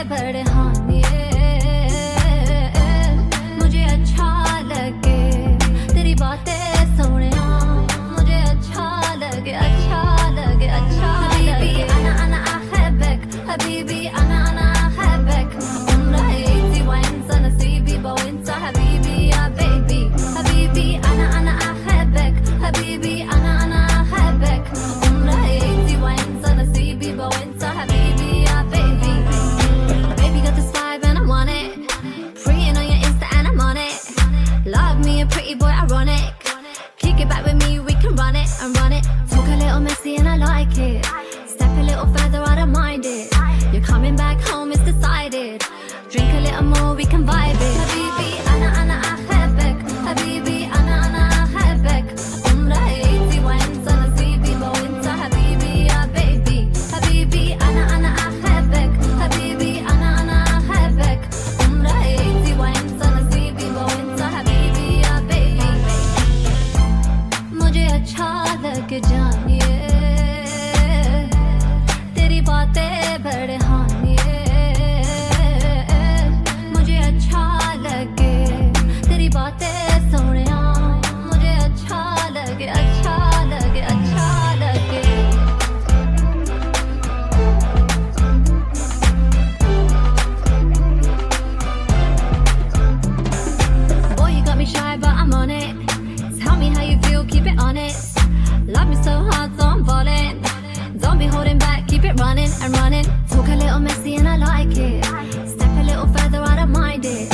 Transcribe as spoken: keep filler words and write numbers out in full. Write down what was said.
बड़े हानिए मुझे अच्छा लगे तेरी बातें सोनिया मुझे अच्छा लगे अच्छा लगे अच्छा लगे أنا أنا أحبك حبيبي أنا أنا أحبك عمري وأنت نصيبي وأنت حبيبي يا بيبي حبيبي أنا أنا أحبك حبيبي أنا أنا أحبك عمري وأنت نصيبي وأنت حبيبي يا baby baby got this vibe and I want it preying on your Insta and I'm on it love me a pretty boy ironic kick it back with me we can run it and run it talk a little messy and I like it step a little further I don't mind it you're coming back home it's decided drink a little more we can vibe it حبيبي أنا أنا أحبك حبيبي أنا أنا أحبك عمري وأنت نصيبي وأنت حبيبي يا baby حبيبي أنا أنا أحبك حبيبي أنا أنا أحبك عمري وأنت نصيبي وأنت حبيبي يا baby मुझे अच्छा लग जानिए तेरी बातें बड़े हानिए मुझे अच्छा लगे तेरी बातें सोनिया मुझे अच्छा लगे अच्छा लगे अच्छा लगे boy you got me shy but I'm on it tell me how you feel keep it honest love me so hard so I'm falling don't be holding back keep it running and running talk a little messy and I like it step a little further I don't mind it